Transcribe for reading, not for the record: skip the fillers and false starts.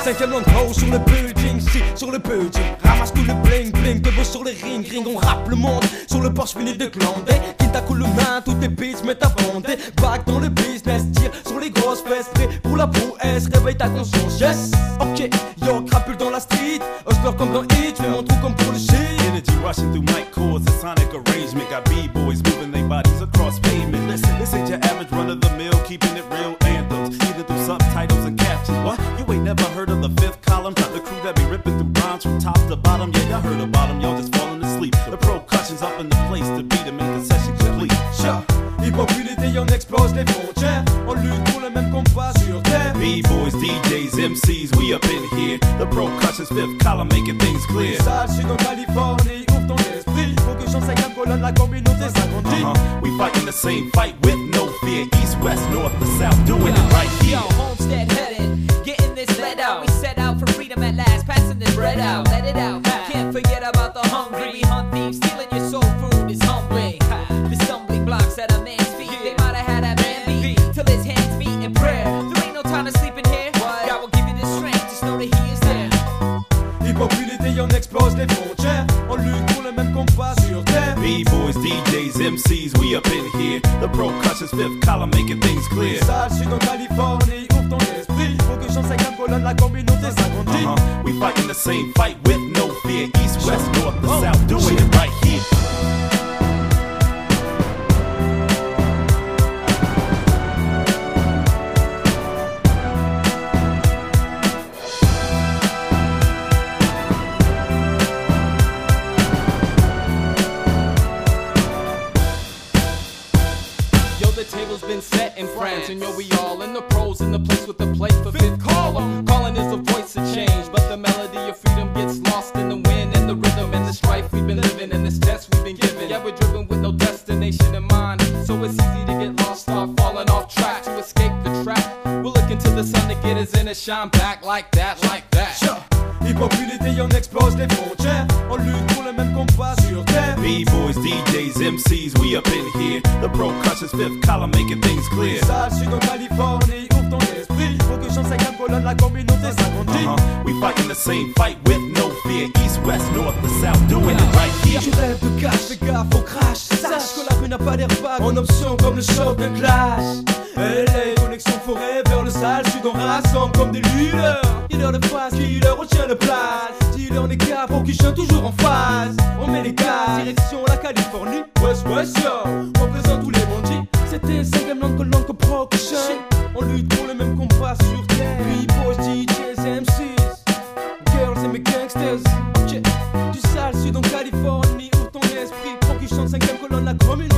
Cinquième land haut sur le building, si, sur le building. Ramasse tout le bling bling, de beau sur le ring, on rappe le monde. Sur le Porsche fini de glander, quitte à coup le main, toutes tes beats mettent à fonder. Back dans le business, tire sur les grosses fesses, prêt pour la prouesse, réveille ta conscience, yes. Ok, yo, crapule dans la street, hustler comme dans Hit, fais mon trou comme pour le shit. Energy rushing through mic chords, a sonic arrangement. Got B-boys moving their bodies across pavement. Listen, this ain't your average run-of-the-mill, keeping it real anthems. Either through subtitles and captions. What? You ain't never heard of the Fifth Column? The crew that be ripping through rhymes from top to bottom. Yeah, y'all heard about them, y'all just falling asleep. The percussion's up in the place to be to make the session complete. Hip-hop unité, on explose les frontières. On lutte pour le même combat sur terre. B-boys, DJs, MCs, we up in here. The percussion's Fifth Column making things clear. Sale, je suis en Californie, ouvre ton esprit. Faut que j'en 50 colonnes, la communauté s'agrandit. We fighting the same fight with no fear. East, west, north, the south, doing it right here. Yo, Homestead headed, getting this lead out. We set out for freedom at last, passing this bread out. Let it out. Can't forget about the hungry. We hunt thieves, stealing your soul food is humbling. The stumbling blocks at a man's feet. They might have had a man beat till his hands meet in prayer. There ain't no time to sleep in here. God will give you the strength, just know that He is there. Hip-hop unité, on explose les frontières. On lutte pour le même combat sur terre. B-boys, DJs, MCs, we up in here. The percussion's Fifth Column making things clear. Sale, je suis en Californie, ouvre ton esprit. Faut que j'en 50 colonnes, la communauté s'agrandit. We fighting the same fight with no fear. East, west, north, the south, doing it right here. Been set in France, and yo, we all in the pros in the place with the plate for Fifth Column. Calling is the voice of change, but the melody of freedom gets lost in the wind and the rhythm and the strife we've been living and this test we've been given. Yeah, we're driven with no destination in mind, so it's easy to get lost, start falling off track to escape the trap. We're looking to the sun to get us in and shine back like that, like that. Hip-hop unité, on explose les frontières. On lutte pour le même combat sur terre. B-boys, DJs, MCs, we up in here. The percussion's Fifth Column making things clear. Sale, je suis en Californie, ouvre ton esprit. Faut que j'en 50 colonnes, la communauté s'agrandit. We fighting the same fight with no fear. East, west, north, the south, doing it right here. Tu rêves de cash, fais gaffe au crash. Sache que la rue n'a pas d'airbag en option comme le choc de clash. LA, connexion forever, le sale sud on rassemble comme des leaders. Killer de phase, killer, on tient le place. Dealer on est cap, percussion toujours en phase. On met les gars, direction la Californie. West, west, yo, on présente tous les bandits. C'était 5ème land que l'on percussion. On lutte pour le même combat sur terre. B-boys, DJs, MCs, girls et mes gangsters. Ok, du sale sud en Californie, ouvre ton esprit. Percussion 5ème colonne, la communauté.